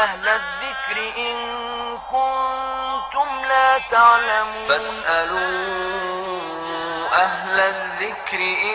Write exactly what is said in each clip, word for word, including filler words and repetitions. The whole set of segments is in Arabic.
أهل الذكر إن كنتم لا تعلمون فاسألوا أهل الذكر إن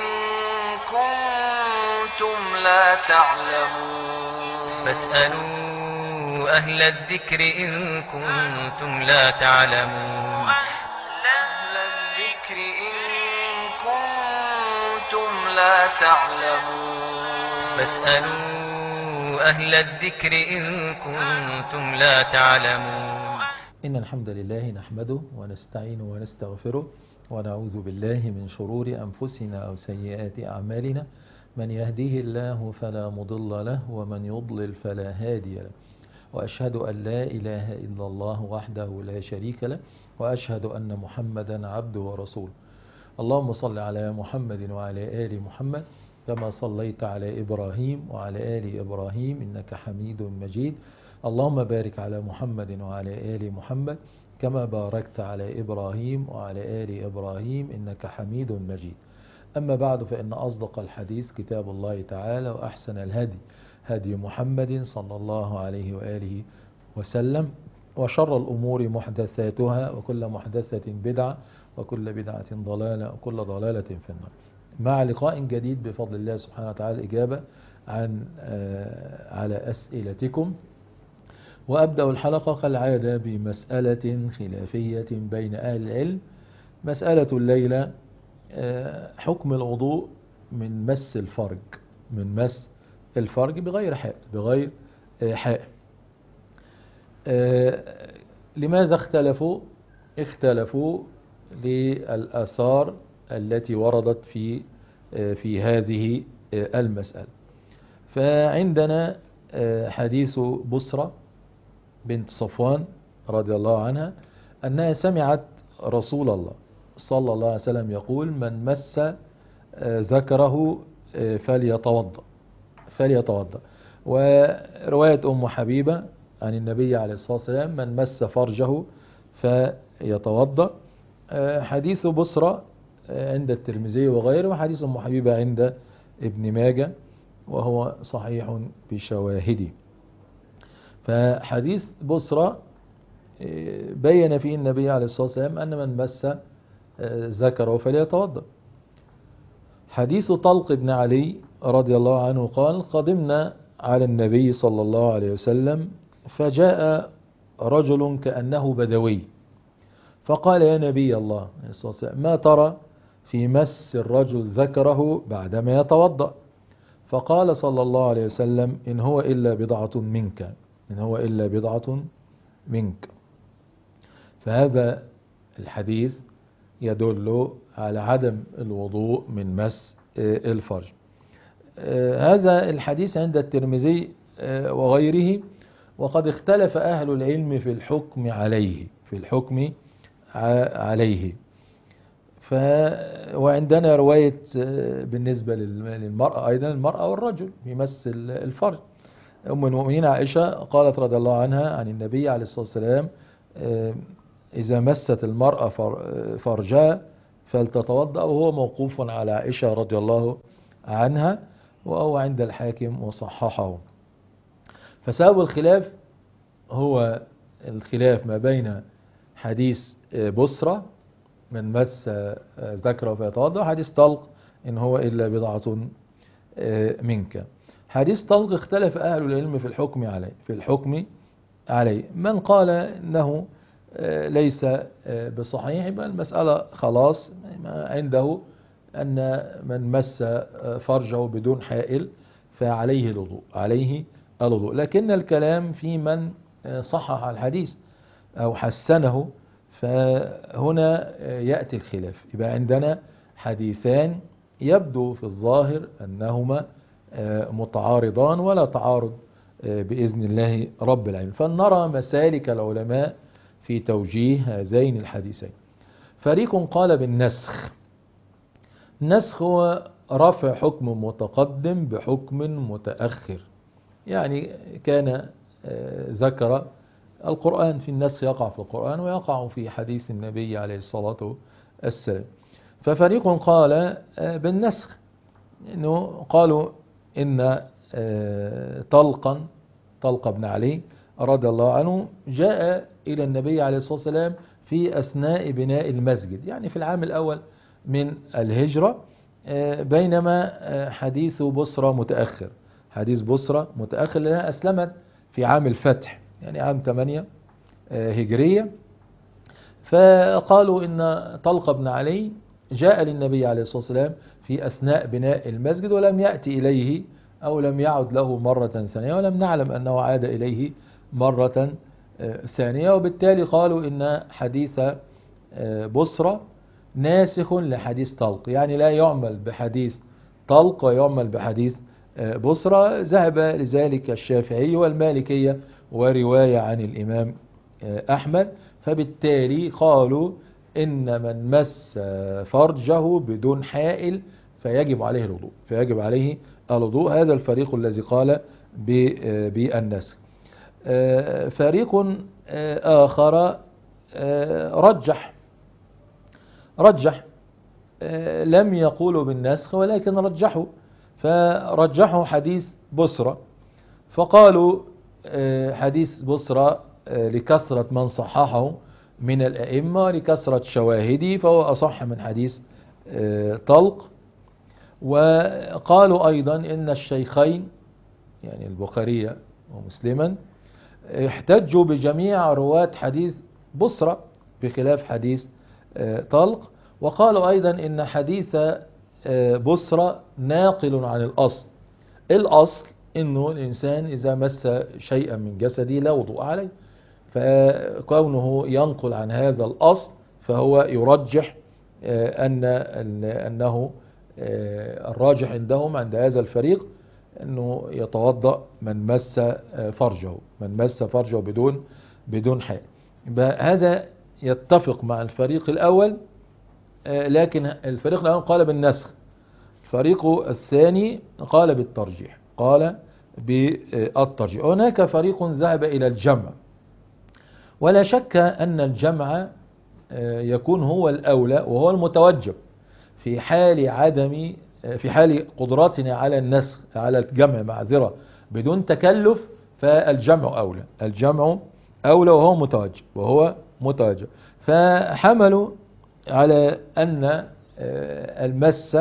كنتم لا تعلمون فاسألوا أهل الذكر إن كنتم لا تعلمون أهل الذكر إن كنتم لا تعلمون فاسألوا أهل الذكر إن كنتم لا تعلمون. إن الحمد لله نحمده ونستعينه ونستغفره ونعوذ بالله من شرور أنفسنا أو سيئات أعمالنا. من يهديه الله فلا مضل له ومن يضلل فلا هادي له، وأشهد أن لا إله إلا الله وحده لا شريك له، وأشهد أن محمدا عبده ورسوله. اللهم صل على محمد وعلى آل محمد كما صليت على إبراهيم وعلى آل إبراهيم إنك حميد مجيد. اللهم بارك على محمد وعلى آل محمد كما باركت على إبراهيم وعلى آل إبراهيم إنك حميد مجيد. أما بعد، فإن أصدق الحديث كتاب الله تعالى، وأحسن الهدي هدي محمد صلى الله عليه وآله وسلم، وشر الأمور محدثاتها، وكل محدثة بدعة، وكل بدعة ضلالة، وكل ضلالة في النار. مع لقاء جديد بفضل الله سبحانه وتعالى، إجابة عن على أسئلتكم. وأبدأ الحلقة كالعادة بمسألة خلافية بين أهل العلم. مسألة الليلة حكم الوضوء من مس الفرج، من مس الفرج بغير حائل، بغير حائل. لماذا اختلفوا؟ اختلفوا للآثار التي وردت في في هذه المسألة. فعندنا حديث بسرة بنت صفوان رضي الله عنها أنها سمعت رسول الله صلى الله عليه وسلم يقول: من مس ذكره فليتوضأ فليتوضأ. ورواية أم حبيبة عن النبي عليه الصلاة والسلام: من مس فرجه فيتوضأ. حديث بسرة عند الترمذي وغيره، وحديث أم حبيبة عند ابن ماجه، وهو صحيح بشواهده. فحديث بسرة بين فيه النبي عليه الصلاة والسلام أن من مس ذكره فليتوضأ. حديث طلق بن علي رضي الله عنه قال: قدمنا على النبي صلى الله عليه وسلم فجاء رجل كأنه بدوي، فقال: يا نبي الله ما ترى في مس الرجل ذكره بعدما يتوضأ؟ فقال صلى الله عليه وسلم: إن هو إلا بضعة منك، إن هو إلا بضعة منك. فهذا الحديث يدل على عدم الوضوء من مس الفرج. هذا الحديث عند الترمذي وغيره، وقد اختلف أهل العلم في الحكم عليه في الحكم عليه. ف وعندنا رواية بالنسبة للمرأة أيضا، المرأة والرجل في مس الفرج. أم المؤمنين عائشة قالت رضي الله عنها عن النبي عليه الصلاة والسلام: إذا مست المرأة فرجها فلتتوضأ، وهو موقوف على عائشة رضي الله عنها، وهو عند الحاكم وصححه. فسبب الخلاف هو الخلاف ما بين حديث بسرة من مس ذكره فيتوضأ، وحديث طلق إن هو إلا بضعة منك. حديث طلق اختلف أهل العلم في الحكم عليه في الحكم عليه من قال إنه ليس بصحيح، بل المسألة خلاص عنده أن من مس فرجه بدون حائل فعليه الوضوء عليه الوضوء. لكن الكلام في من صحح الحديث أو حسنه، فهنا يأتي الخلاف. يبقى عندنا حديثان يبدو في الظاهر أنهما متعارضان ولا تعارض بإذن الله رب العالمين، فلنرى مسالك العلماء في توجيه هذين الحديثين. فريق قال بالنسخ. النسخ هو رفع حكم متقدم بحكم متأخر. يعني كان ذكر القرآن، في النسخ يقع في القرآن ويقع في حديث النبي عليه الصلاة والسلام. ففريق قال بالنسخ، إنه قالوا إن طلقا طلق بن علي رضي الله عنه جاء إلى النبي عليه الصلاة والسلام في أثناء بناء المسجد، يعني في العام الأول من الهجرة، بينما حديث بصرى متأخر. حديث بصرى متأخر لأنها أسلمت في عام الفتح، يعني عام ثمانية هجرية. فقالوا إن طلق بن علي جاء للنبي عليه الصلاة والسلام في أثناء بناء المسجد ولم يأتي إليه أو لم يعد له مرة ثانية، ولم نعلم أنه عاد إليه مرة ثانية، وبالتالي قالوا إن حديث بصرى ناسخ لحديث طلق، يعني لا يعمل بحديث طلق ويعمل بحديث بصرى. ذهب لذلك الشافعي والمالكية ورواية عن الإمام أحمد، فبالتالي قالوا إن من مس فرجه بدون حائل فيجب عليه الوضوء، فيجب عليه الوضوء. هذا الفريق الذي قال بالنسخ. فريق آخر رجح رجح لم يقولوا بالنسخ ولكن رجحوا، فرجحوا حديث بصرى، فقالوا حديث بصرى لكثرة من صححه من الأئمة ولكثرة شواهده فهو أصح من حديث طلق. وقالوا أيضا إن الشيخين يعني البخاري ومسلما احتجوا بجميع رواة حديث بصرى بخلاف حديث طلق. وقالوا أيضا إن حديث بصرى ناقل عن الأصل. الأصل إنه الإنسان إذا مس شيئا من جسده لا وضوء عليه، فكونه ينقل عن هذا الأصل فهو يرجح أن أنه الراجح عندهم عند هذا الفريق أنه يتوضأ من مس فرجه من مس فرجه بدون بدون حائل. هذا يتفق مع الفريق الأول، لكن الفريق الأول قال بالنسخ، الفريق الثاني قال بالترجيح قال بالترجيح. هناك فريق ذهب إلى الجمع، ولا شك أن الجمع يكون هو الأولى وهو المتوجب في حال عدم في حال قدرتنا على النسخ على الجمع معذرة بدون تكلف، فالجمع أولى الجمع أولى وهو متوجب وهو متوجب. فحملوا على أن المس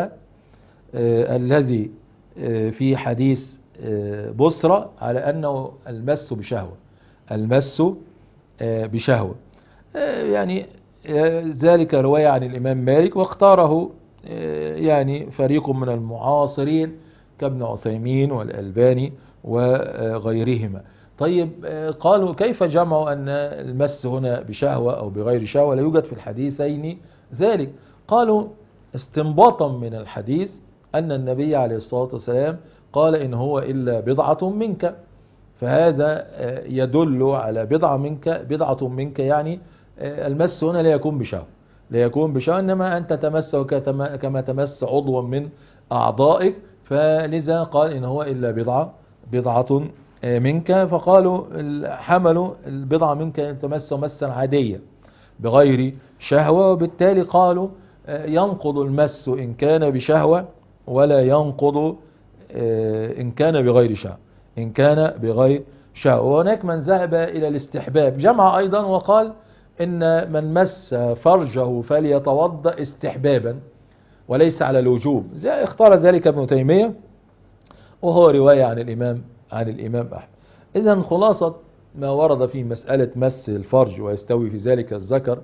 الذي في حديث بصرى على أنه المس بشهوة المس بشهوة يعني ذلك رواية عن الإمام مالك، واختاره يعني فريق من المعاصرين كابن عثيمين والألباني وغيرهما. طيب قالوا كيف جمعوا أن المس هنا بشهوة أو بغير شهوة؟ لا يوجد في الحديثين ذلك. قالوا استنباطا من الحديث أن النبي عليه الصلاة والسلام قال إن هو إلا بضعة منك، فهذا يدل على بضعة منك بضعة منك يعني المس هنا لا يكون بشهوة لا يكون بشهوة إنما أنت تمس كما تمس عضوا من أعضائك، فلذا قال إن هو إلا بضعة بضعة منك. فقالوا حملوا البضعة منك أن تمس مسا عاديا بغير شهوة، وبالتالي قالوا ينقض المس إن كان بشهوة ولا ينقض إن كان بغير شهوة إن كان بغير شهوة. وهناك من ذهب إلى الاستحباب جمع أيضا وقال إن من مس فرجه فليتوضأ استحبابا وليس على الوجوب، اختار ذلك ابن تيمية وهو رواية عن الإمام عن الإمام أحمد. إذن خلاصة ما ورد في مسألة مس الفرج ويستوي في ذلك الذكر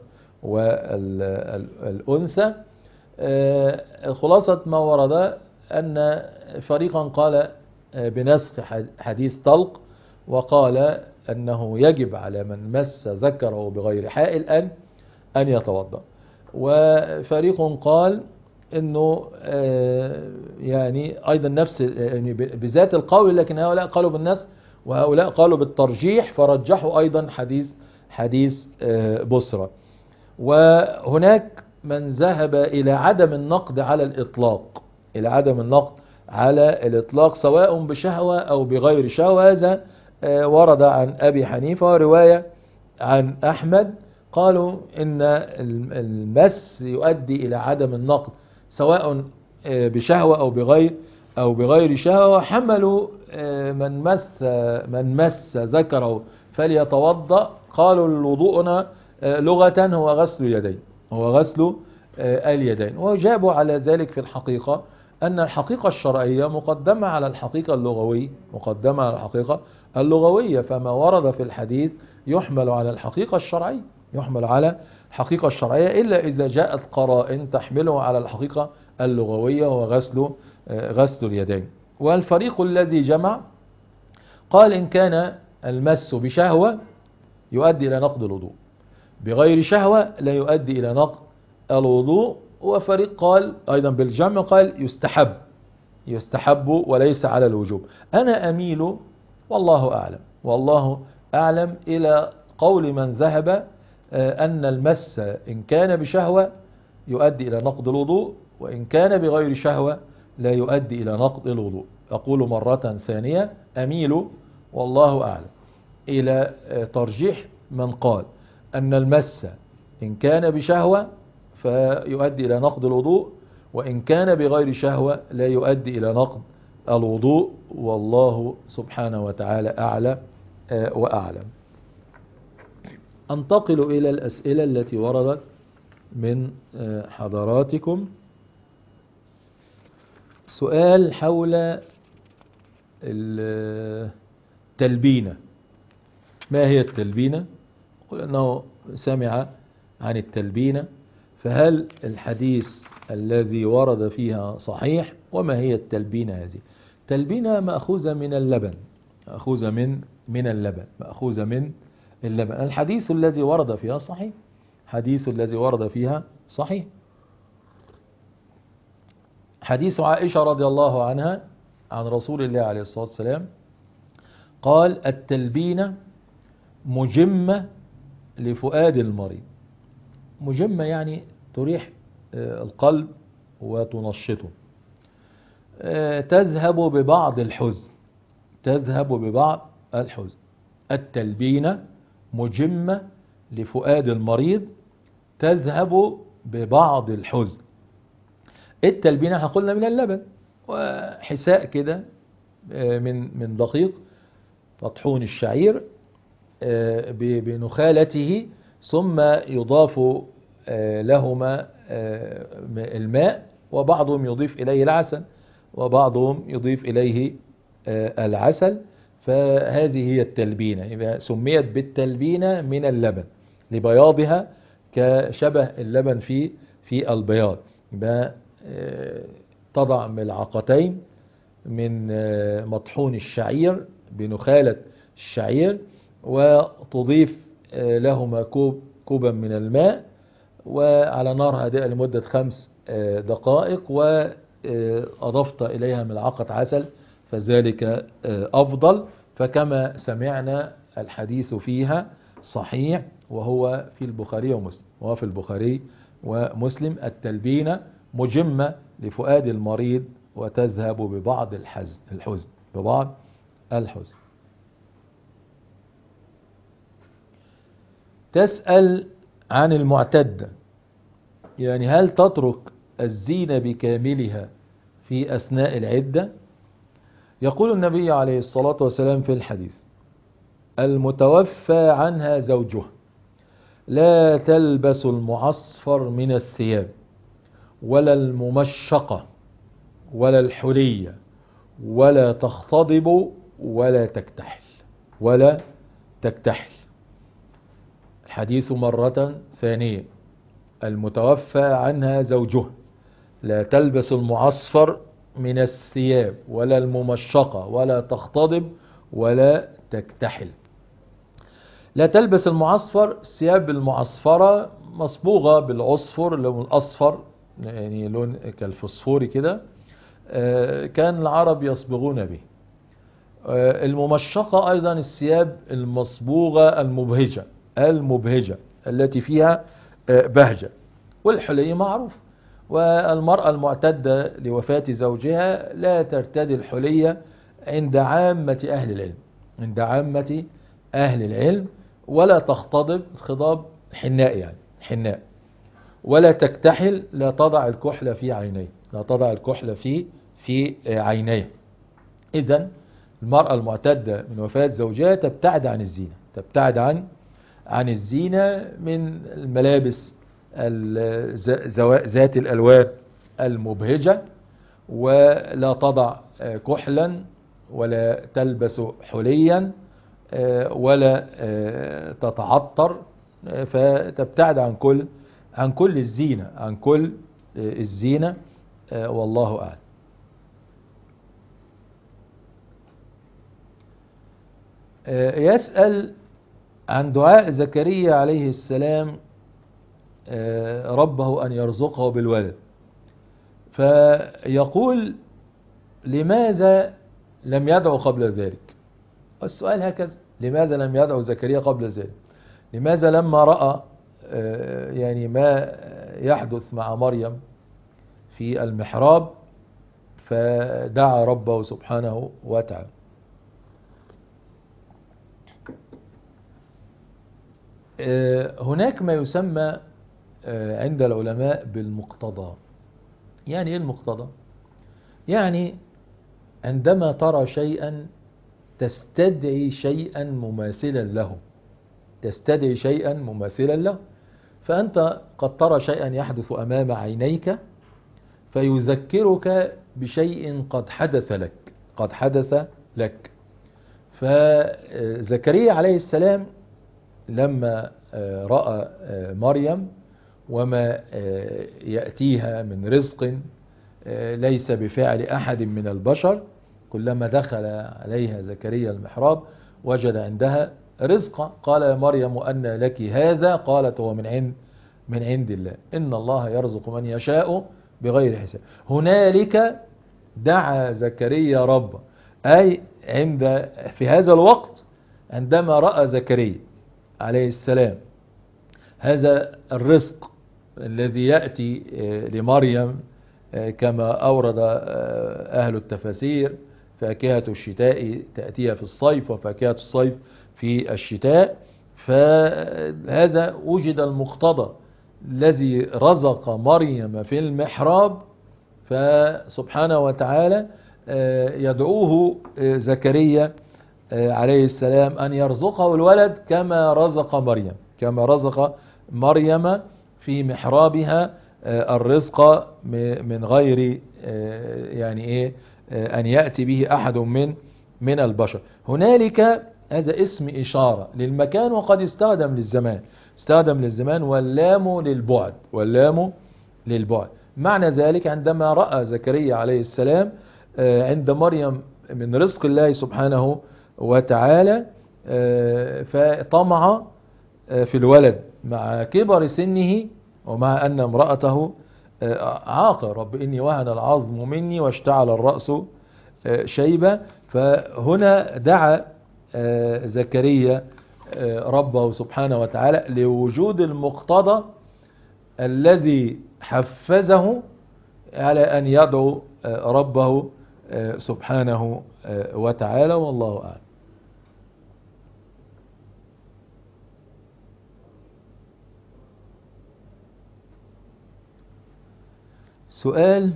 والأنثى، خلاصة ما ورد أن فريقا قال بنسخ حديث طلق وقال أنه يجب على من مس ذكره بغير حائل أن أن يتوضأ، وفريق قال أنه يعني أيضا نفس يعني بذات القول، لكن هؤلاء قالوا بالنسخ وهؤلاء قالوا بالترجيح، فرجحوا أيضا حديث حديث بصرى. وهناك من ذهب إلى عدم النقد على الإطلاق إلى عدم النقد على الإطلاق سواء بشهوة أو بغير شهوة. هذا ورد عن أبي حنيفة ورواية عن أحمد، قالوا إن المس يؤدي إلى عدم النقد سواء بشهوة أو بغير أو بغير شهوة. حملوا من مس من مس ذكره فليتوضأ. قالوا الوضوءنا لغة هو غسل اليدين، هو غسل اليدين. وجابوا على ذلك في الحقيقة أن الحقيقة الشرعية مقدمة على الحقيقة اللغوية، مقدمة على الحقيقة اللغوية، فما ورد في الحديث يحمل على الحقيقة الشرعية، يحمل على الحقيقة الشرعية، إلا إذا جاءت قرائن تحمله على الحقيقة اللغوية وهو غسل غسل اليدين. والفريق الذي جمع قال إن كان المس بشهوة يؤدي إلى نقض الوضوء، بغير شهوة لا يؤدي إلى نقض الوضوء. وفريق قال أيضا بالجمع قال يستحب، يستحب وليس على الوجوب. أنا أميل والله أعلم، والله أعلم إلى قول من ذهب أن المس إن كان بشهوة يؤدي إلى نقض الوضوء، وإن كان بغير شهوة لا يؤدي إلى نقض الوضوء. أقول مرة ثانية أميل والله أعلم إلى ترجيح من قال أن المس إن كان بشهوة فيؤدي إلى نقض الوضوء، وإن كان بغير شهوة لا يؤدي إلى نقض الوضوء، والله سبحانه وتعالى أعلى وأعلم. أنتقل إلى الأسئلة التي وردت من حضراتكم. سؤال حول التلبينة. ما هي التلبينة؟ قل أنه سمع عن التلبينة، فهل الحديث الذي ورد فيها صحيح؟ وما هي التلبينة هذه؟ تلبينة مأخوذة من اللبن، مأخوذة من من اللبن، مأخوذة من اللبن. الحديث الذي ورد فيها صحيح، حديث الذي ورد فيها صحيح. حديث عائشة رضي الله عنها عن رسول الله عليه الصلاة والسلام قال التلبينة مجمة لفؤاد المريض. مجمة يعني تريح القلب وتنشطه، تذهب ببعض الحزن، تذهب ببعض الحزن. التلبينة مجمة لفؤاد المريض تذهب ببعض الحزن. التلبينة احنا قلنا من اللبن، وحساء كده من من دقيق مطحون الشعير بنخالته، ثم يضاف لهما الماء، وبعضهم يضيف إليه العسل وبعضهم يضيف إليه العسل، فهذه هي التلبينة. إذا سميت بالتلبينة من اللبن لبياضها كشبه اللبن في في البياض. تضع ملعقتين من مطحون الشعير بنخالة الشعير، وتضيف لهما كوب كوبا من الماء، وعلى نار هادئة لمدة خمس دقائق، وأضفت إليها ملعقة عسل، فذلك أفضل. فكما سمعنا الحديث فيها صحيح، وهو في البخاري ومسلم، وهو في البخاري ومسلم. التلبينة مجمة لفؤاد المريض وتذهب ببعض الحزن الحزن ببعض الحزن. تسأل عن المعتدة، يعني هل تترك الزينة بكاملها في أثناء العدة؟ يقول النبي عليه الصلاة والسلام في الحديث المتوفى عنها زوجها لا تلبس المعصفر من الثياب ولا الممشقة ولا الحلية ولا تختضب ولا تكتحل ولا تكتحل. الحديث مرة ثانية المتوفى عنها زوجها لا تلبس المعصفر من الثياب ولا الممشقة ولا تختضب ولا تكتحل. لا تلبس المعصفر، الثياب المعصفرة مصبوغة بالعصفر، اللون الأصفر يعني لون كالفوسفوري كده، كان العرب يصبغون به. الممشقة أيضا الثياب المصبوغة المبهجة المبهجة التي فيها بهجة. والحلي معروف، والمرأة المعتدة لوفاة زوجها لا ترتدي الحلية عند عامة أهل العلم، عند عامة أهل العلم، ولا تختضب، خضاب حناء يعني حناء، ولا تكتحل، لا تضع الكحل في عينيه، لا تضع الكحل في في عينيه. إذن المرأة المعتدة من وفاة زوجها تبتعد عن الزينة، تبتعد عن عن الزينة من الملابس ذات الألوان المبهجة، ولا تضع كحلا ولا تلبس حليا ولا تتعطر، فتبتعد عن كل عن كل الزينة عن كل الزينة والله أعلم. يسأل عن دعاء زكريا عليه السلام ربه أن يرزقه بالولد، فيقول لماذا لم يدعو قبل ذلك؟ السؤال هكذا، لماذا لم يدعو زكريا قبل ذلك؟ لماذا لما رأى يعني ما يحدث مع مريم في المحراب فدعا ربه سبحانه وتعالى؟ هناك ما يسمى عند العلماء بالمقتضى. يعني ايه المقتضى؟ يعني عندما ترى شيئا تستدعي شيئا مماثلا له تستدعي شيئا مماثلا له فأنت قد ترى شيئا يحدث أمام عينيك فيذكرك بشيء قد حدث لك قد حدث لك فزكريا عليه السلام لما رأى مريم وما يأتيها من رزق ليس بفعل أحد من البشر، كلما دخل عليها زكريا المحراب وجد عندها رزقا، قال يا مريم أن لك هذا؟ قالت هو من عند من عند الله، إن الله يرزق من يشاء بغير حساب. هنالك دعا زكريا ربه، أي عند في هذا الوقت عندما رأى زكريا عليه السلام هذا الرزق الذي يأتي لمريم كما أورد أهل التفاسير، فاكهة الشتاء تأتيها في الصيف وفاكهة الصيف في الشتاء، فهذا وجد المقتضى الذي رزق مريم في المحراب، فسبحانه وتعالى يدعوه زكريا عليه السلام أن يرزقه الولد كما رزق مريم كما رزق مريم في محرابها الرزق من غير يعني ايه ان يأتي به احد من من البشر. هنالك هذا اسم اشارة للمكان وقد يستخدم للزمان استخدم للزمان واللام للبعد واللام للبعد. معنى ذلك عندما رأى زكريا عليه السلام عند مريم من رزق الله سبحانه وتعالى فطمع في الولد مع كبر سنه ومع أن امرأته عاقر، رب إني وهن العظم مني واشتعل الرأس شيبة، فهنا دعا زكريا ربه سبحانه وتعالى لوجود المقتضى الذي حفزه على أن يدعو ربه سبحانه وتعالى، والله أعلم. سؤال: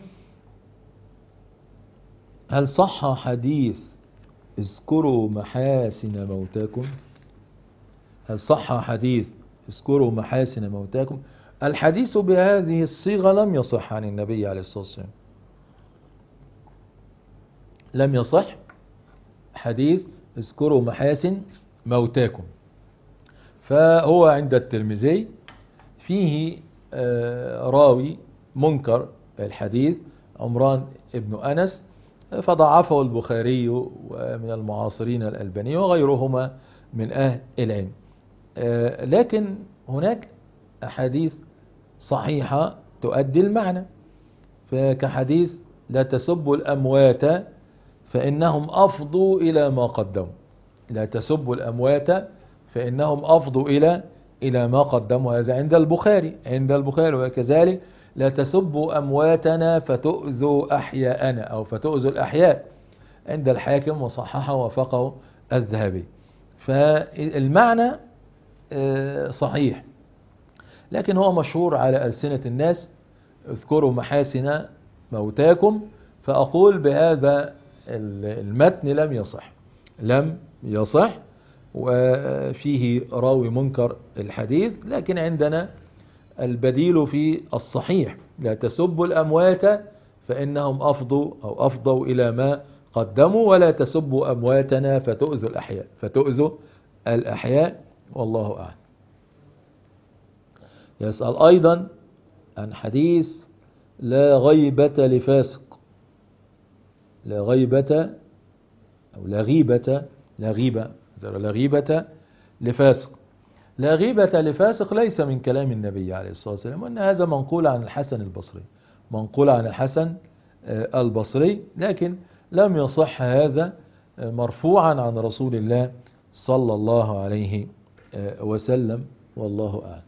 هل صح حديث اذكروا محاسن موتاكم؟ هل صح حديث اذكروا محاسن موتاكم؟ الحديث بهذه الصيغة لم يصح عن النبي عليه الصلاة والسلام، لم يصح حديث اذكروا محاسن موتاكم. فهو عند الترمذي فيه راوي منكر الحديث عمران ابن أنس، فضعفه البخاري ومن المعاصرين الألباني وغيرهما من أهل العلم. لكن هناك أحاديث صحيحة تؤدي المعنى، فكحديث لا تسبوا الأموات فإنهم أفضوا إلى ما قدموا، لا تسبوا الأموات فإنهم أفضوا إلى إلى ما قدموا، هذا عند البخاري عند البخاري وكذلك لا تسبوا أمواتنا فتؤذوا أحياءنا أو فتؤذوا الأحياء عند الحاكم وصححه ووافقه الذهبي. فالمعنى صحيح، لكن هو مشهور على ألسنة الناس اذكروا محاسن موتاكم، فأقول بهذا المتن لم يصح لم يصح وفيه راوي منكر الحديث، لكن عندنا البديل في الصحيح: لا تسبوا الأموات فإنهم أفضوا أو أفضوا إلى ما قدموا، ولا تسبوا أمواتنا فتؤذوا الأحياء فتؤذوا الأحياء والله أعلم. يسأل أيضا عن حديث لا غيبة لفاسق. لا غيبة أو لا غيبة لا غيبة لا غيبة لفاسق. لا غيبة لفاسق ليس من كلام النبي عليه الصلاة والسلام، وأن هذا منقول عن الحسن البصري منقول عن الحسن البصري، لكن لم يصح هذا مرفوعا عن رسول الله صلى الله عليه وسلم والله أعلم.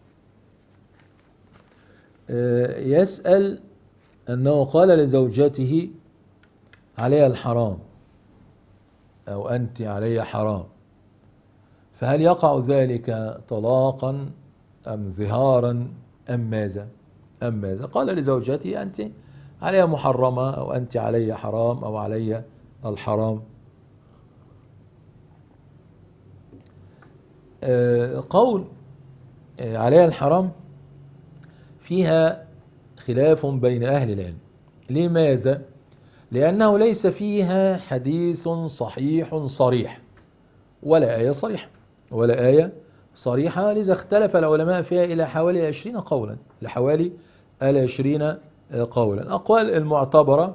يسأل أنه قال لزوجته عليها الحرام أو أنت علي حرام، فهل يقع ذلك طلاقا أم ظهارا أم ماذا أم ماذا قال لزوجته أنت عليها محرمة أو أنت علي حرام أو علي الحرام. قول عليها الحرام فيها خلاف بين أهل العلم. لماذا؟ لأنه ليس فيها حديث صحيح صريح ولا آية صريحة ولا آية صريحة لذا اختلف العلماء فيها إلى حوالي عشرين قولا لحوالي العشرين قولا. أقوال المعتبرة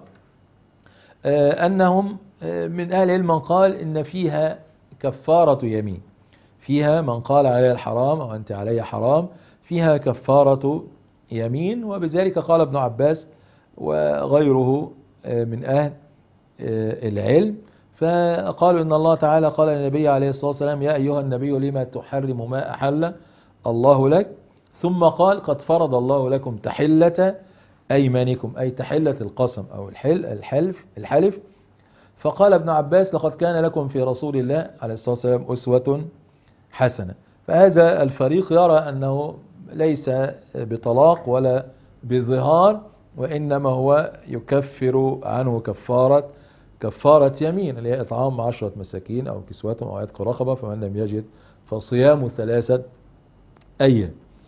أنهم من أهل العلم من قال إن فيها كفارة يمين، فيها من قال عليها الحرام أو أنت علي حرام فيها كفارة يمين، وبذلك قال ابن عباس وغيره من أهل العلم، فقالوا إن الله تعالى قال للنبي عليه الصلاة والسلام يا أيها النبي لما تحرم ما أحل الله لك، ثم قال قد فرض الله لكم تحلة أيمانكم أي تحلة القسم أو الحل الحلف الحلف فقال ابن عباس لقد كان لكم في رسول الله عليه الصلاة والسلام أسوة حسنة. فهذا الفريق يرى أنه ليس بطلاق ولا بظهار، وإنما هو يكفر عنه كفارة كفارة يمين اللي هي إطعام عشرة مساكين أو كسوتهم أو عتق رقبة، فمن لم يجد فصيام ثلاثة أيام.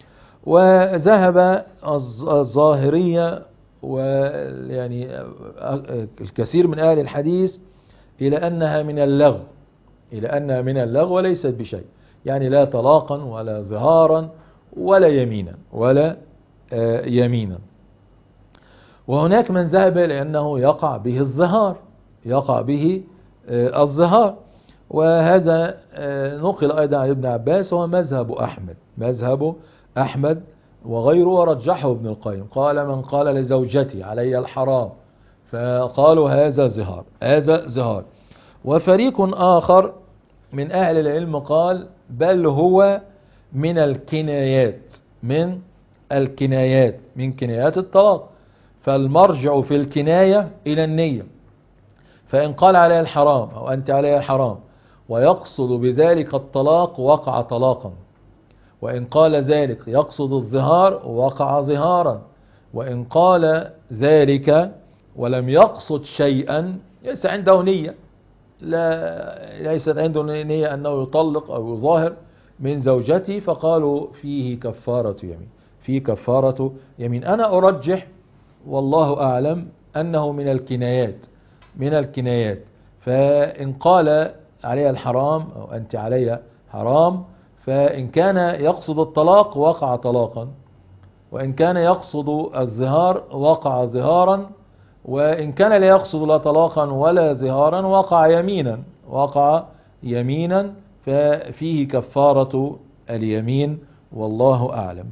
وذهب الظاهرية ويعني الكثير من أهل الحديث إلى أنها من اللغو إلى أنها من اللغو وليست بشيء، يعني لا طلاقا ولا ظهارا ولا يمينا ولا يمينا. وهناك من ذهب لأنه يقع به الظهار يقع به الظهار، وهذا نقل أيضا عن ابن عباس هو مذهب أحمد مذهب أحمد وغيره، ورجحه ابن القيم قال من قال لزوجتي علي الحرام فقالوا هذا ظهار هذا ظهار. وفريق آخر من أهل العلم قال بل هو من الكنايات من الكنايات من كنايات الطلاق، فالمرجع في الكناية إلى النية، فإن قال عليها الحرام أو أنت عليها الحرام ويقصد بذلك الطلاق وقع طلاقا، وإن قال ذلك يقصد الظهار وقع ظهارا، وإن قال ذلك ولم يقصد شيئا ليس عنده نية لا ليست عنده نية أنه يطلق أو يظاهر من زوجته، فقالوا فيه كفارة يمين فيه كفارة يمين. أنا أرجح والله أعلم أنه من الكنايات من الكنايات فإن قال عليها الحرام أو أنت عليها حرام، فإن كان يقصد الطلاق وقع طلاقا، وإن كان يقصد الظهار وقع ظهارا، وإن كان لا يقصد لا طلاقا ولا ظهارا وقع يمينا وقع يمينا ففيه كفارة اليمين والله أعلم.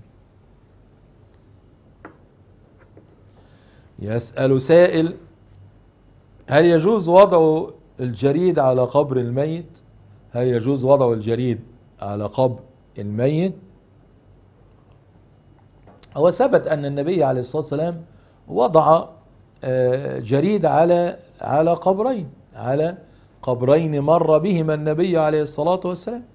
يسأل سائل هل يجوز وضع الجريد على قبر الميت هل يجوز وضع الجريد على قبر الميت؟ هو ثبت أن النبي عليه الصلاة والسلام وضع جريد على على قبرين على قبرين مر بهما النبي عليه الصلاة والسلام.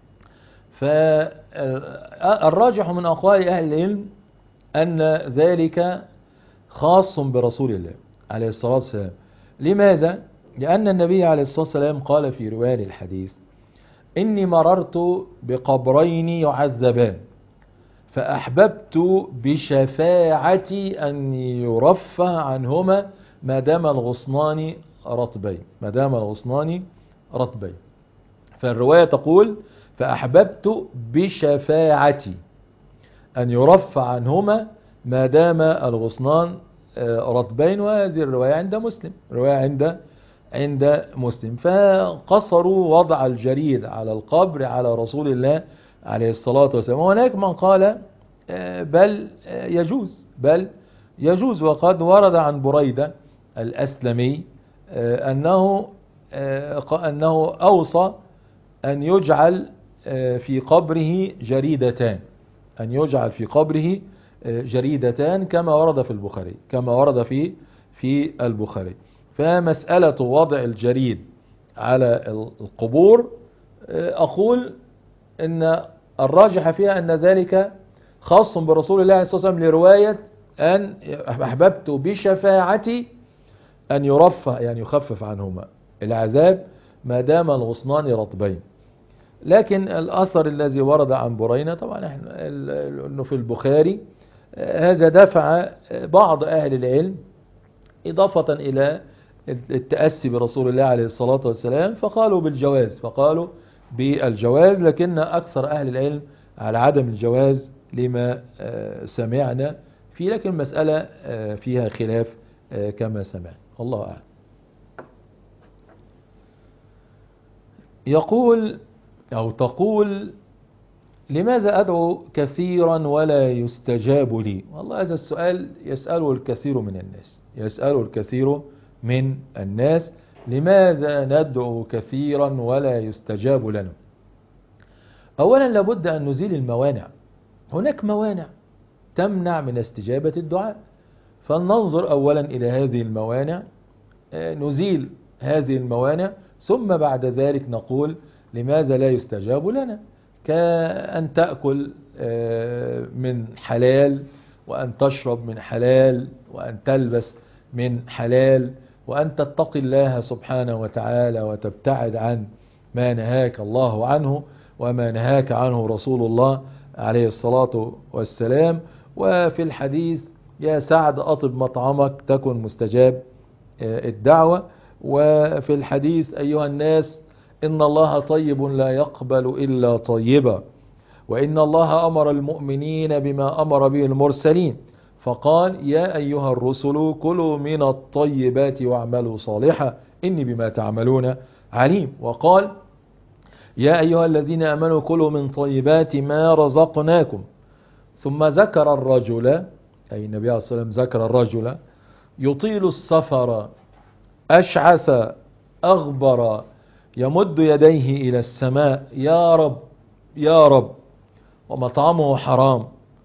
فالراجح من أقوال أهل العلم أن ذلك خاص برسول الله عليه الصلاة والسلام. لماذا؟ لأن النبي عليه الصلاة والسلام قال في رواية الحديث إني مررت بقبرين يعذبان فأحببت بشفاعتي أن يرفع عنهما ما دام الغصنان رطبين ما دام الغصنان رطبين. فالرواية تقول فأحببت بشفاعتي أن يرفع عنهما ما دام الغصنان رطبين. وهذه الرواية عند مسلم رواية عند عند مسلم. فقصروا وضع الجريد على القبر على رسول الله عليه الصلاة والسلام. وهناك من قال بل يجوز بل يجوز وقد ورد عن بريدة الأسلمي أنه أنه أوصى أن يجعل في قبره جريدتان أن يجعل في قبره جريدتان كما ورد في البخاري كما ورد في في البخاري. فمسألة وضع الجريد على القبور أقول إن الراجح فيها أن ذلك خاص برسول الله عليه الصلاة والسلام لرواية أن أحببت بشفاعتي أن يرفع يعني يخفف عنهما العذاب ما دام الغصنان رطبين. لكن الأثر الذي ورد عن برينة طبعا احنا انه في البخاري هذا دفع بعض أهل العلم إضافة إلى التأسي برسول الله عليه الصلاة والسلام فقالوا بالجواز فقالوا بالجواز لكن أكثر أهل العلم على عدم الجواز لما سمعنا فيه. لكن مسألة فيها خلاف كما سمعنا الله أعلم. يقول أو تقول لماذا أدعو كثيرا ولا يستجاب لي؟ والله هذا السؤال يسأله الكثير من الناس يسأله الكثير من الناس لماذا ندعو كثيرا ولا يستجاب لنا؟ أولا لابد أن نزيل الموانع. هناك موانع تمنع من استجابة الدعاء فلننظر أولا إلى هذه الموانع نزيل هذه الموانع ثم بعد ذلك نقول لماذا لا يستجاب لنا. كأن تأكل من حلال وأن تشرب من حلال وأن تلبس من حلال وأن تتقي الله سبحانه وتعالى وتبتعد عن ما نهاك الله عنه وما نهاك عنه رسول الله عليه الصلاة والسلام. وفي الحديث يا سعد أطب مطعمك تكن مستجاب الدعوة. وفي الحديث أيها الناس إن الله طيب لا يقبل إلا طيبا وإن الله أمر المؤمنين بما أمر به المرسلين فقال يا أيها الرسل كلوا من الطيبات واعملوا صالحا إني بما تعملون عليم. وقال يا أيها الذين آمنوا كلوا من طيبات ما رزقناكم. ثم ذكر الرجل أي النبي عليه الصلاة والسلام ذكر الرجل يطيل السفر أشعث أغبر يمد يديه إلى السماء يا رب يا رب ومطعمه حرام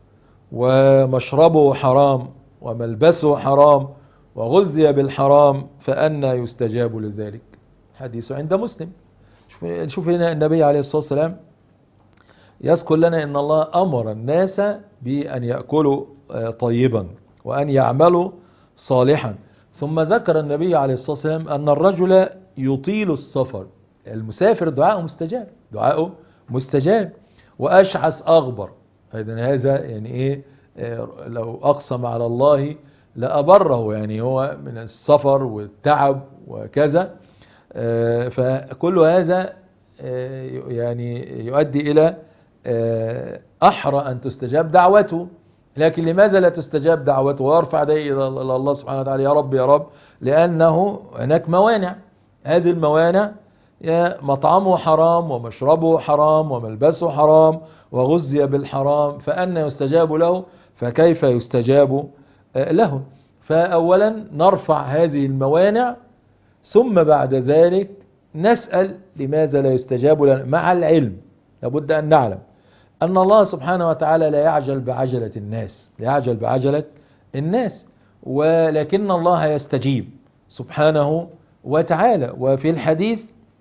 ومشربه حرام وملبسه حرام وغذي بالحرام فأنى يستجاب لذلك. حديث عند مسلم. شوف هنا النبي عليه الصلاة والسلام يذكر لنا إن الله أمر الناس بأن يأكلوا طيبا وأن يعملوا صالحا. ثم ذكر النبي عليه الصلاة والسلام أن الرجل يطيل السفر. المسافر دعاءه مستجاب دعاءه مستجاب. وأشعث أغبر أيضا هذا يعني إيه لو أقسم على الله لأبره يعني هو من السفر والتعب وكذا. فكل هذا يعني يؤدي إلى أحرى أن تستجاب دعوته. لكن لماذا لا تستجاب دعوته ويرفع يديه إلى الله سبحانه وتعالى يا رب يا رب؟ لأنه هناك موانع. هذه الموانع مطعمه حرام ومشربه حرام وملبسه حرام وغذي بالحرام فأن يستجاب له فكيف يستجاب له؟ فأولا نرفع هذه الموانع ثم بعد ذلك نسأل لماذا لا يستجاب لنا. مع العلم لابد أن نعلم أن الله سبحانه وتعالى لا يعجل بعجلة الناس لا يعجل بعجلة الناس ولكن الله يستجيب سبحانه وتعالى. وفي الحديث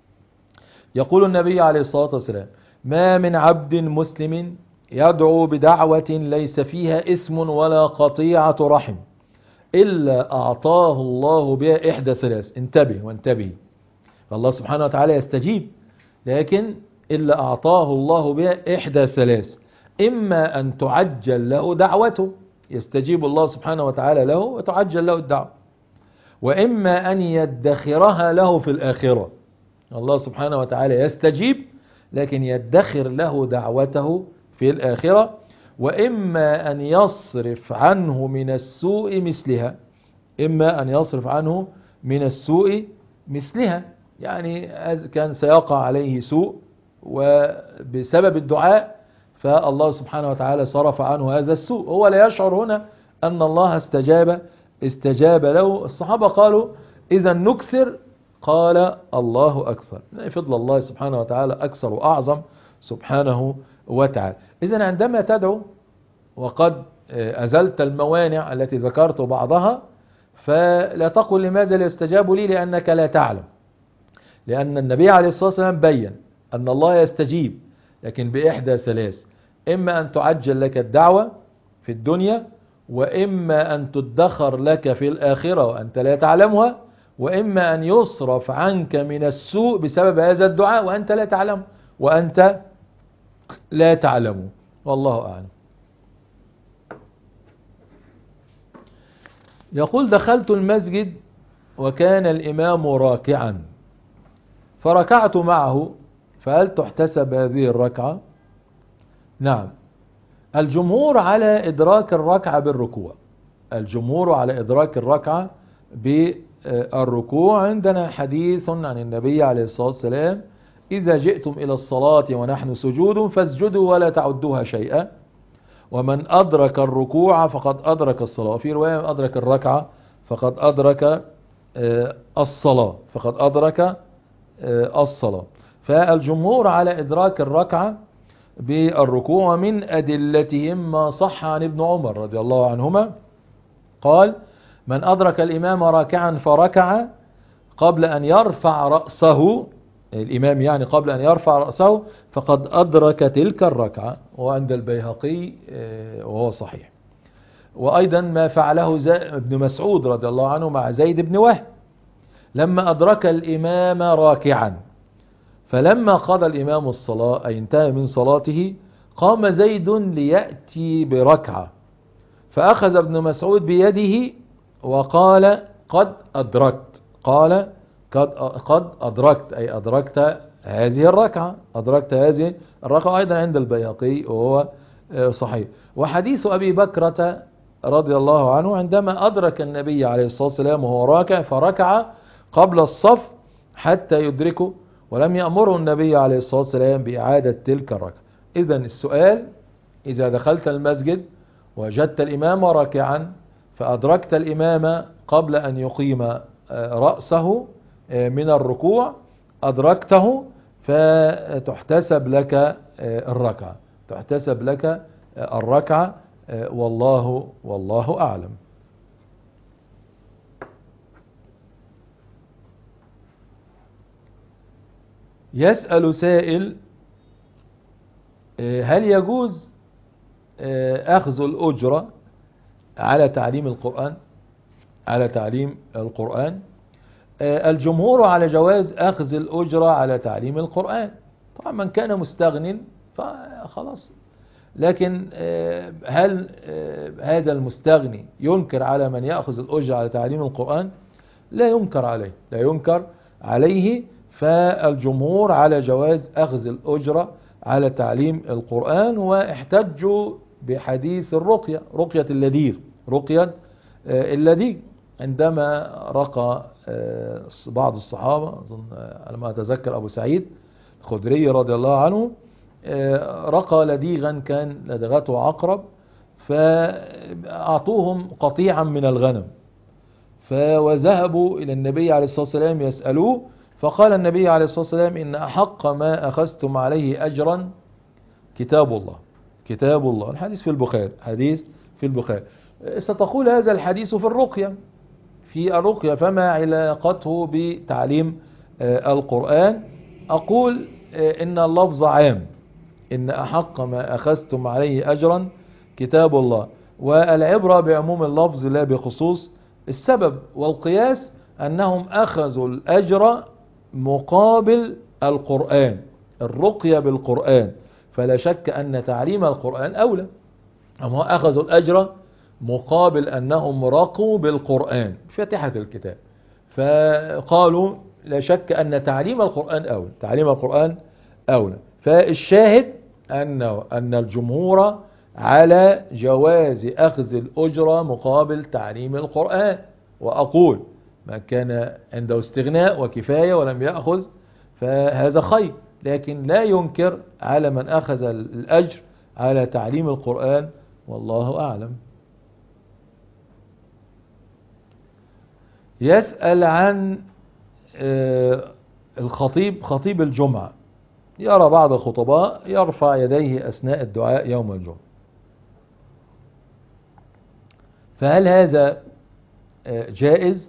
يقول النبي عليه الصلاة والسلام ما من عبد مسلم يدعو بدعوة ليس فيها اسم ولا قطيعة رحم إلا أعطاه الله بها إحدى ثلاث. انتبه وانتبه. الله سبحانه وتعالى يستجيب لكن إلا أعطاه الله بها إحدى ثلاث: إما أن تعجل له دعوته، يستجيب الله سبحانه وتعالى له وتعجل له الدعوة، وإما أن يدخرها له في الآخرة، الله سبحانه وتعالى يستجيب لكن يدخر له دعوته في الآخرة، وإما أن يصرف عنه من السوء مثلها، إما أن يصرف عنه من السوء مثلها، يعني كان سيقع عليه سوء وبسبب الدعاء فالله سبحانه وتعالى صرف عنه هذا السوء، هو لا يشعر هنا أن الله استجاب استجاب له. الصحابة قالوا إذا نكثر، قال الله أكثر، فضل الله سبحانه وتعالى أكثر وأعظم سبحانه وتعالى. إذا عندما تدعو وقد أزلت الموانع التي ذكرت بعضها، فلا تقل لماذا لا يستجاب لي، لأنك لا تعلم، لأن النبي عليه الصلاة والسلام بين أن الله يستجيب لكن بإحدى ثلاث: إما أن تعجل لك الدعوة في الدنيا، وإما أن تدخر لك في الآخرة وأنت لا تعلمها، وإما أن يصرف عنك من السوء بسبب هذا الدعاء وأنت لا تعلم وأنت لا تعلم. والله أعلم. يقول: دخلت المسجد وكان الإمام راكعا فركعت معه، فهل تحتسب هذه الركعة؟ نعم، الجمهور على إدراك الركعة بالركوع، الجمهور على إدراك الركعة بالركوع. عندنا حديث عن النبي عليه الصلاة والسلام: إذا جئتم إلى الصلاة ونحن سجود فاسجدوا ولا تعدوها شيئا، ومن أدرك الركوع فقد أدرك الصلاة، في رواية من أدرك الركعة فقد أدرك الصلاة فقد أدرك الصلاة. فالجمهور على إدراك الركعة بالركوع، من أدلتهم ما صح عن ابن عمر رضي الله عنهما قال: من أدرك الإمام راكعا فركع قبل أن يرفع رأسه، الإمام يعني قبل أن يرفع رأسه، فقد أدرك تلك الركعة، وعند البيهقي وهو صحيح. وأيضا ما فعله ابن مسعود رضي الله عنه مع زيد بن وهب لما أدرك الإمام راكعا، فلما قضى الإمام الصلاة أي انتهى من صلاته قام زيد ليأتي بركعة، فأخذ ابن مسعود بيده وقال: قد أدركت، قال قد قد أدركت أي أدركت هذه الركعة، أدركت هذه الركعة، أيضا عند البيهقي وهو صحيح. وحديث أبي بكرة رضي الله عنه عندما أدرك النبي عليه الصلاة والسلام وهو راكع فركع قبل الصف حتى يدركه، ولم يأمره النبي عليه الصلاة والسلام بإعادة تلك الركعة. إذن السؤال: إذا دخلت المسجد وجدت الإمام راكعا فأدركت الإمام قبل أن يقيم رأسه من الركوع، أدركته، فتحتسب لك الركعة، تحتسب لك الركعة، والله والله أعلم. يسأل سائل: هل يجوز أخذ الأجرة على تعليم القرآن؟ على تعليم القرآن الجمهور على جواز أخذ الأجرة على تعليم القرآن، طبعا من كان مستغن فخلاص، لكن هل هذا المستغني ينكر على من يأخذ الأجرة على تعليم القرآن؟ لا ينكر عليه، لا ينكر عليه. فالجمهور على جواز أخذ الأجرة على تعليم القرآن، واحتجوا بحديث الرقية، رقية اللديغ، رقية اللديغ عندما رقى بعض الصحابة، على ما أتذكر أبو سعيد الخدري رضي الله عنه، رقى لديغا كان لدغته عقرب، فأعطوهم قطيعا من الغنم، وذهبوا إلى النبي عليه الصلاة والسلام يسألوه، فقال النبي عليه الصلاة والسلام: إن أحق ما أخذتم عليه أجرا كتاب الله، كتاب الله. الحديث في البخاري، حديث في البخاري. ستقول هذا الحديث في الرقية، في الرقية، فما علاقته بتعليم القرآن؟ أقول إن اللفظ عام، إن أحق ما أخذتم عليه أجرا كتاب الله، والعبرة بعموم اللفظ لا بخصوص السبب. والقياس أنهم أخذوا الأجر مقابل القرآن، الرقية بالقرآن، فلا شك أن تعليم القرآن أولى. أما أخذوا الأجر مقابل أنهم رقوا بالقرآن فاتحة الكتاب، فقالوا لا شك أن تعليم القرآن أولى، تعليم القرآن أولى. فالشاهد أنه أن الجمهور على جواز أخذ الأجرة مقابل تعليم القرآن. وأقول ما كان عنده استغناء وكفاية ولم يأخذ فهذا خير، لكن لا ينكر على من أخذ الأجر على تعليم القرآن، والله أعلم. يسأل عن الخطيب، خطيب الجمعة، يرى بعض الخطباء يرفع يديه أثناء الدعاء يوم الجمعة، فهل هذا جائز؟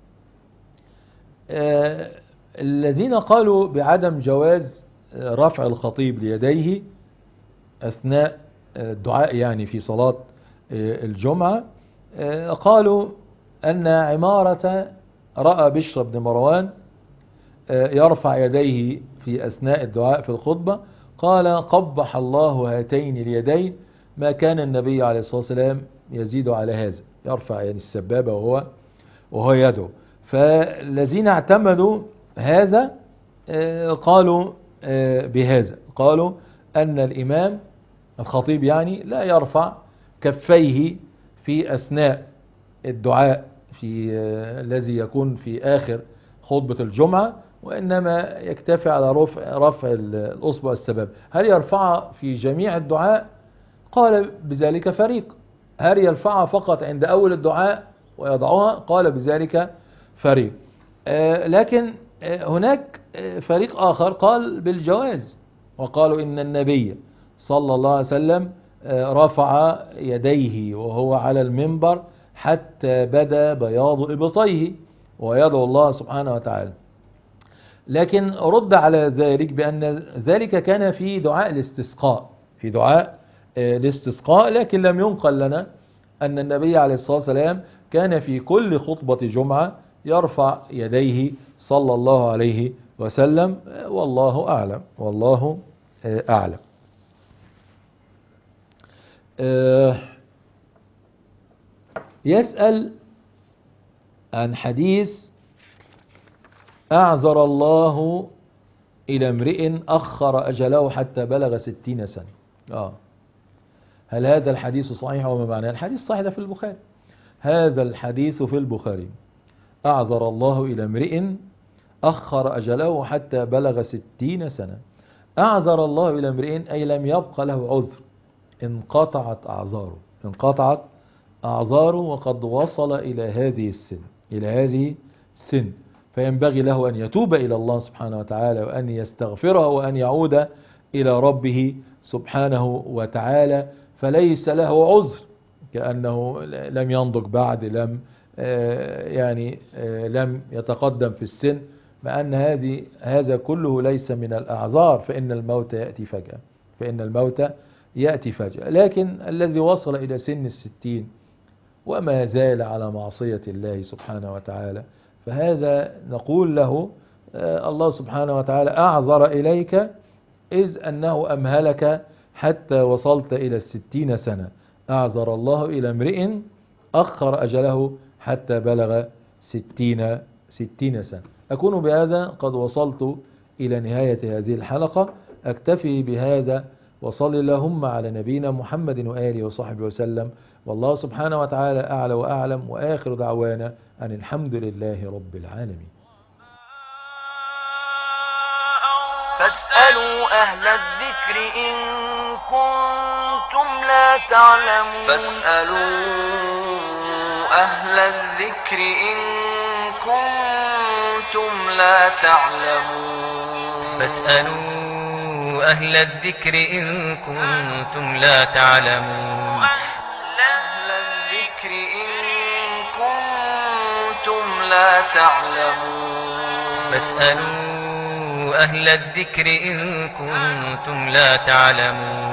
الذين قالوا بعدم جواز رفع الخطيب ليديه أثناء الدعاء يعني في صلاة الجمعة قالوا أن عمارة رأى بشر بن مروان يرفع يديه في أثناء الدعاء في الخطبة، قال قبح الله هاتين اليدين، ما كان النبي عليه الصلاة والسلام يزيد على هذا، يرفع يعني السبابة وهو وهو يدعو. فالذين اعتمدوا هذا قالوا بهذا، قالوا أن الإمام الخطيب يعني لا يرفع كفيه في أثناء الدعاء في الذي يكون في آخر خطبة الجمعة، وإنما يكتفي على رفع, رفع الأصبع السباب. هل يرفعها في جميع الدعاء؟ قال بذلك فريق. هل يرفعها فقط عند أول الدعاء ويضعها؟ قال بذلك فريق. آه لكن آه هناك آه فريق آخر قال بالجواز، وقالوا إن النبي صلى الله عليه وسلم آه رفع يديه وهو على المنبر حتى بدا بياض إبطيه ويدعو الله سبحانه وتعالى. لكن رد على ذلك بأن ذلك كان في دعاء الاستسقاء، في دعاء الاستسقاء، لكن لم ينقل لنا أن النبي عليه الصلاة والسلام كان في كل خطبة جمعة يرفع يديه صلى الله عليه وسلم، والله أعلم، والله أعلم. يسأل عن حديث أعذر الله إلى امرئ أخر أجله حتى بلغ ستين سنة. آه. هل هذا الحديث صحيح وما معناه؟ الحديث صحيح في البخاري، هذا الحديث في البخاري، أعذر الله إلى امرئ أخر أجله حتى بلغ ستين سنة. أعذر الله إلى امرئ أي لم يبق له عذر، انقطعت أعذاره، انقطعت أعذاره وقد وصل إلى هذه السن، إلى هذه السن، فينبغي له أن يتوب إلى الله سبحانه وتعالى وأن يستغفره وأن يعود إلى ربه سبحانه وتعالى، فليس له عذر كأنه لم ينضج بعد، لم يعني لم يتقدم في السن، مع أن هذه هذا كله ليس من الأعذار، فإن الموت يأتي فجأة، فإن الموت يأتي فجأة. لكن الذي وصل إلى سن الستين وما زال على معصية الله سبحانه وتعالى، فهذا نقول له الله سبحانه وتعالى أعذر إليك إذ أنه أمهلك حتى وصلت إلى الستين سنة. أعذر الله إلى امرئ أخر أجله حتى بلغ ستين, ستين سنة. أكون بهذا قد وصلت إلى نهاية هذه الحلقة، أكتفي بهذا، وصل اللهم على نبينا محمد وآله وصحبه وسلم، والله سبحانه وتعالى أعلى وأعلم، وآخر دعوانا أن الحمد لله رب العالمين. فاسألوا أهل الذكر إن كنتم لا تعلمون فاسألوا أهل الذكر إن كنتم لا تعلمون فاسألوا أهل الذكر إن كنتم لا تعلمون أهل الذكر إن كنتم لا تعلمون فاسألوا أهل الذكر إن كنتم لا تعلمون